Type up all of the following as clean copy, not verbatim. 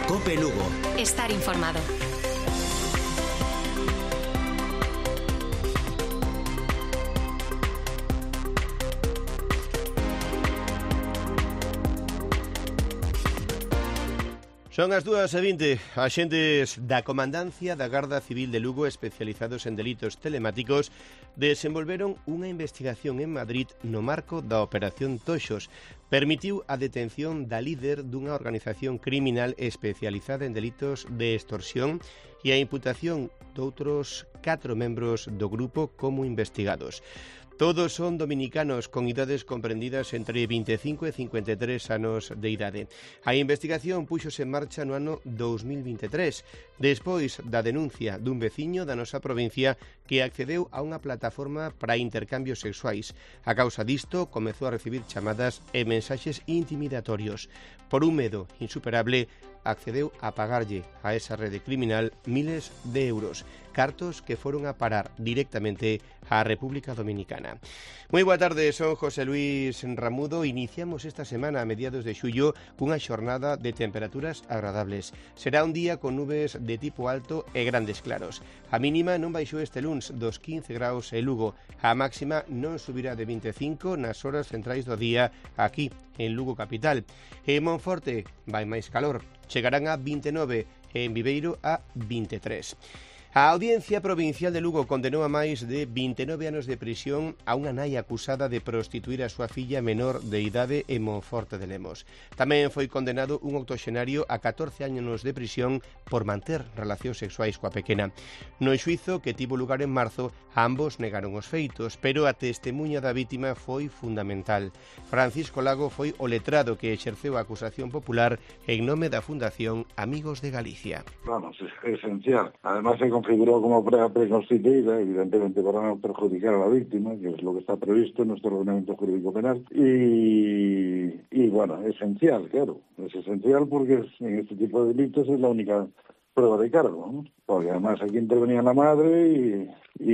COPE Lugo. Estar informado. Son as 2:20. Axentes da Comandancia da Garda Civil de Lugo, especializados en delitos telemáticos, desenvolveron unha investigación en Madrid no marco da Operación Toxos. Permitiu a detención da líder dunha organización criminal especializada en delitos de extorsión e a imputación doutros 4 membros do grupo como investigados. Todos son dominicanos con idades comprendidas entre 25 e 53 anos de idade. A investigación puxose en marcha no ano 2023, despois da denuncia dun veciño da nosa provincia que accedeu a unha plataforma para intercambios sexuais. A causa disto, comezou a recibir chamadas e mensaxes intimidatorios. Por un medo insuperable, accedeu a pagarlle a esa rede criminal miles de euros, cartos que foron a parar directamente á República Dominicana. Moi boa tarde, son José Luis Ramudo. Iniciamos esta semana a mediados de xullo cunha xornada de temperaturas agradables. Será un día con nubes de tipo alto e grandes claros. A mínima non baixou este luns dos 15 graus en Lugo. A máxima non subirá de 25 nas horas centrais do día aquí en Lugo capital. En Monforte vai máis calor. Chegarán a 29 e en Viveiro a 23. A Audiencia Provincial de Lugo condenou a máis de 29 anos de prisión a unha nai acusada de prostituir a súa filla menor de idade en Monforte de Lemos. Tamén foi condenado un octoxenario a 14 anos de prisión por manter relacións sexuais coa pequena. No xuízo que tivo lugar en marzo, ambos negaron os feitos, pero a testemunha da vítima foi fundamental. Francisco Lago foi o letrado que exerceu a acusación popular en nome da Fundación Amigos de Galicia. Vamos, es esencial. Además se configuró como prueba preconstituida, evidentemente para no perjudicar a la víctima, que es lo que está previsto en nuestro ordenamiento jurídico penal. Y bueno, esencial, claro. Es esencial porque en este tipo de delitos es la única prueba de cargo, ¿no? Porque además aquí intervenía la madre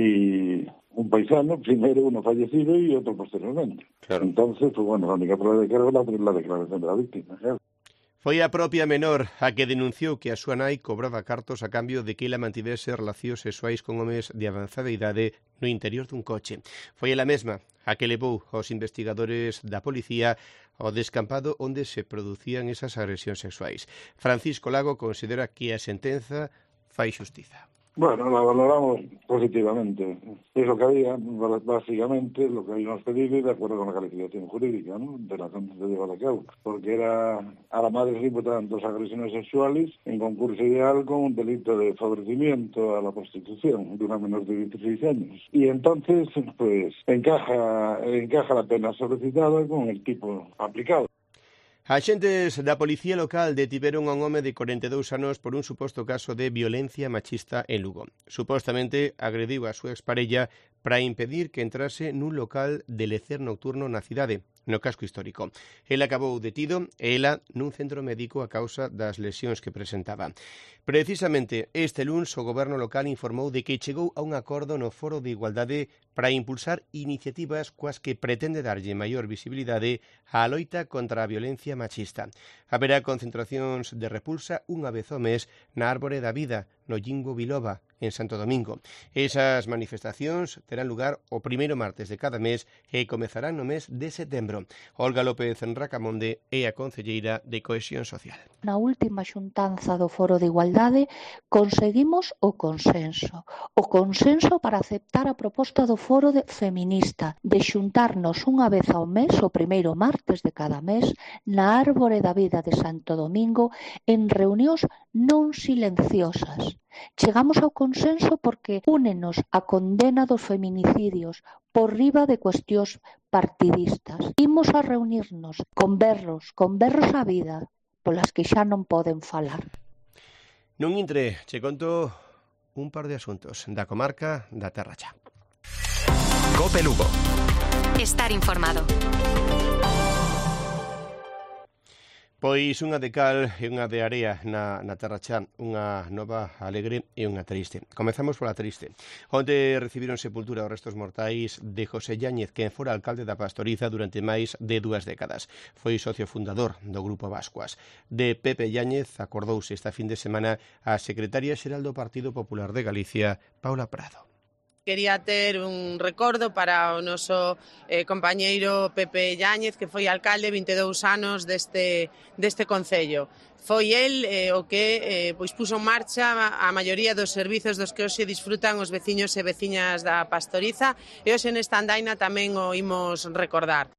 y un paisano, primero uno fallecido y otro posteriormente. Claro. Entonces, pues bueno, la única prueba de cargo es la declaración de la víctima, claro. Foi a propia menor a que denunciou que a súa nai cobraba cartos a cambio de que ela mantivese relacións sexuais con homes de avanzada idade no interior dun coche. Foi ela mesma a que levou aos investigadores da policía ao descampado onde se producían esas agresións sexuais. Francisco Lago considera que a sentenza fai xustiza. Bueno, la valoramos positivamente. Es lo que había, básicamente, lo que habíamos pedido y de acuerdo con la calificación jurídica, ¿no?, de la sentencia llevada a cabo. Porque a la madre se imputaban 2 agresiones sexuales en concurso ideal con un delito de favorecimiento a la prostitución de una menor de 16 años. Y entonces, pues, encaja la pena solicitada con el tipo aplicado. Axentes da Policía Local detiveron a un home de 42 anos por un suposto caso de violencia machista en Lugo. Supostamente agrediu a súa exparella para impedir que entrase nun local de lecer nocturno na cidade, no casco histórico. El acabou detido e ela nun centro médico a causa das lesións que presentaba. Precisamente este luns o goberno local informou de que chegou a un acordo no Foro de Igualdade para impulsar iniciativas coas que pretende darlle maior visibilidade á loita contra a violencia machista. Haberá concentracións de repulsa unha vez ao mes na Árbore da Vida, no Llingo Biloba, en Santo Domingo. Esas manifestacións terán lugar o primeiro martes de cada mes e comezarán no mes de setembro. Olga López Racamonde é a concelleira de Cohesión Social. Na última xuntanza do Foro de Igualdade conseguimos o consenso para aceptar a proposta do Foro Feminista de xuntarnos unha vez ao mes, o primeiro martes de cada mes, na Árbore da Vida de Santo Domingo en reunións non silenciosas. Chegamos ao consenso porque únenos a condena dos feminicidios por riba de cuestións partidistas. Imos a reunirnos con berros á vida, polas que xa non poden falar. Nun intre, che conto un par de asuntos da comarca da Terra Cha. COPE Lugo. Estar informado. Pois unha de cal e unha de area na Terra Chá, unha nova alegre e unha triste. Comezamos pola triste. Onde recibiron sepultura os restos mortais de José Yáñez, que fora alcalde da Pastoriza durante máis de 2 décadas. Foi socio fundador do Grupo Bascuas. De Pepe Yáñez acordouse esta fin de semana a secretaria xeral do Partido Popular de Galicia, Paula Prado. Quería ter un recordo para o noso compañeiro Pepe Yáñez, que foi alcalde 22 anos deste concello. Foi el o que pois puso en marcha a maioría dos servizos dos que hoxe disfrutan os veciños e veciñas da Pastoriza, e hoxe nesta andaina tamén o imos recordar.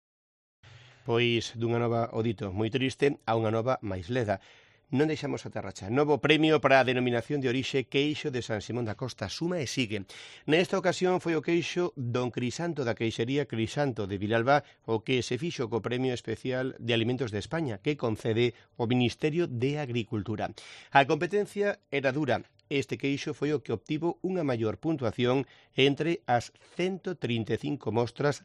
Pois dunha nova, o dito, moi triste, a unha nova máis leda. Non deixamos a Terra Chá. Novo premio para a denominación de orixe queixo de San Simón da Costa. Suma e sigue. Nesta ocasión foi o queixo Don Crisanto da queixería Crisanto de Vilalba o que se fixo co Premio Especial de Alimentos de España que concede o Ministerio de Agricultura. A competencia era dura. Este queixo foi o que obtivo unha maior puntuación entre as 135 mostras,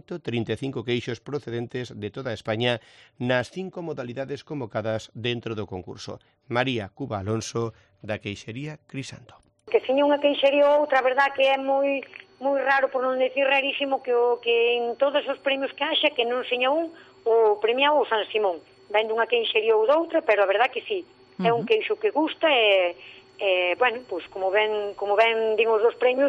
135 queixos procedentes de toda España nas 5 modalidades convocadas dentro do concurso. María Cuba Alonso, da queixería Crisanto. Que seña unha queixería ou outra, a verdad que é moi raro, por non decir rarísimo, que en todos os premios que haxa, que non seña un o premiado o San Simón. Ven dunha queixería ou doutra, pero a verdad que sí, é un queixo que gusta e bueno, pois como ben din os dos premios,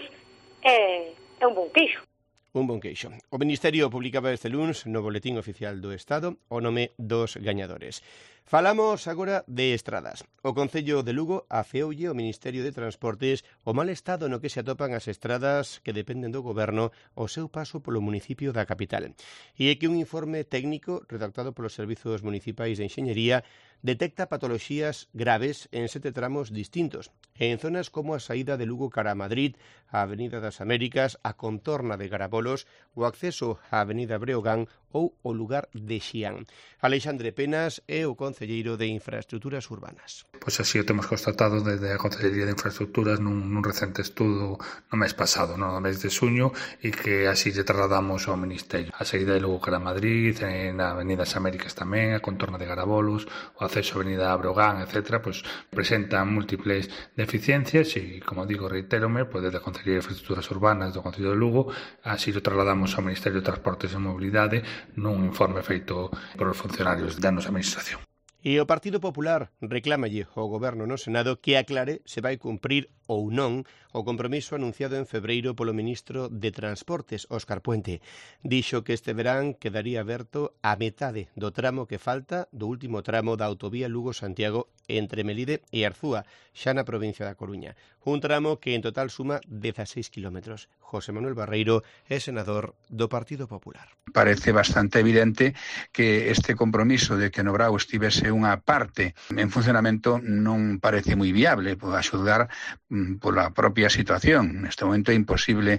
é un bon queixo. Un bon queixo. O Ministerio publicaba este luns no Boletín Oficial do Estado o nome dos gañadores. Falamos agora de estradas. O Concello de Lugo afeoulle ao Ministerio de Transportes o mal estado no que se atopan as estradas que dependen do Goberno o seu paso polo municipio da capital. E é que un informe técnico redactado polos Servizos Municipais de Enxeñería detecta patoloxías graves en 7 tramos distintos, en zonas como a saída de Lugo cara a Madrid, a Avenida das Américas, a contorna de Garabolos, o acceso á Avenida Breogán ou o lugar de Xián. Alexandre Penas é o concelleiro de Infraestructuras Urbanas. Pois así o temos constatado desde a Concellería de Infraestructuras nun recente estudo no mes pasado, no mes de xuño, e que así lle trasladamos ao Ministerio. A saída de Lugo cara a Madrid, na Avenida das Américas tamén, a contorna de Garabolos, o acceso á Avenida Breogán, etc., pois presentan múltiples deficiencias e, como digo, reitérome, pois desde a Concellería de Infraestructuras Urbanas do Concello de Lugo, así o trasladamos ao Ministerio de Transportes e Mobilidade nun informe feito por os funcionarios da nosa administración. E o Partido Popular reclámalle ao Goberno no Senado que aclare se vai cumprir ou non o compromiso anunciado en febreiro polo ministro de Transportes, Óscar Puente. Dixo que este verán quedaría aberto a metade do tramo que falta do último tramo da autovía Lugo-Santiago entre Melide e Arzúa, xa na provincia da Coruña. Un tramo que en total suma 16 kilómetros. José Manuel Barreiro é senador do Partido Popular. Parece bastante evidente que este compromiso de que no Brao estivese unha parte en funcionamento non parece moi viable, por axudar pola propia situación. Neste momento é imposible,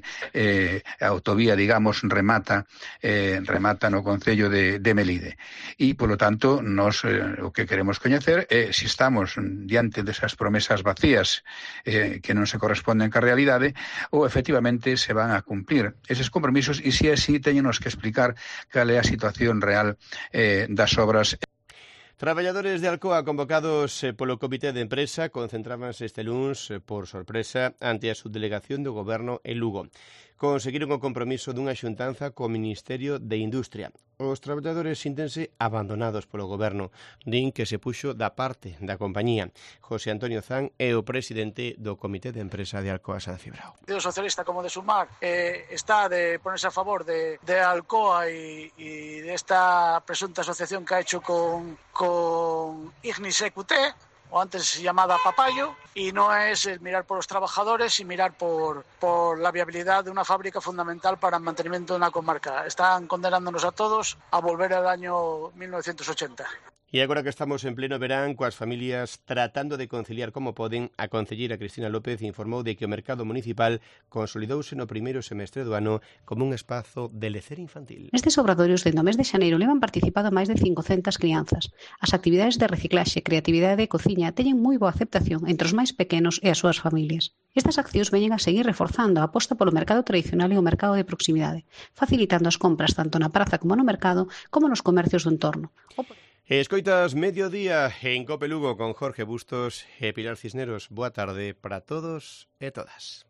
a autovía, digamos, remata no Concello de Melide. E, polo tanto, nos o que queremos coñecer é se estamos diante desas promesas vacías que non se corresponden ca realidade ou, efectivamente, se van a cumplir eses compromisos e, se así, teñenos que explicar cal é a situación real das obras. Traballadores de Alcoa convocados polo Comité de Empresa concentrábanse este luns por sorpresa ante a subdelegación do Goberno en Lugo. Conseguiron o compromiso dunha xuntanza co Ministerio de Industria. Os traballadores síntense abandonados polo Goberno. Din que se puxo da parte da compañía. José Antonio Zan é o presidente do Comité de Empresa de Alcoa San Cibrao. O Partido Socialista como de Sumar está de ponerse a favor de Alcoa e desta presunta asociación que ha hecho con Ignis EQT, o antes llamada Papayo, y no es el mirar por los trabajadores y mirar por la viabilidad de una fábrica fundamental para el mantenimiento de una comarca. Están condenándonos a todos a volver al año 1980. E agora que estamos en pleno verán, coas familias tratando de conciliar como poden, a concelleira Cristina López informou de que o mercado municipal consolidouse no primeiro semestre do ano como un espazo de lecer infantil. Nestes obradoios dende o mes de xaneiro levan participado máis de 500 crianzas. As actividades de reciclaxe, creatividade e cociña teñen moi boa aceptación entre os máis pequenos e as súas familias. Estas accións veñen a seguir reforzando a aposta polo mercado tradicional e o mercado de proximidade, facilitando as compras tanto na praza como no mercado como nos comercios do entorno. Escoitas Mediodía en Cope Lugo con Jorge Bustos e Pilar Cisneros. Boa tarde para todos e todas.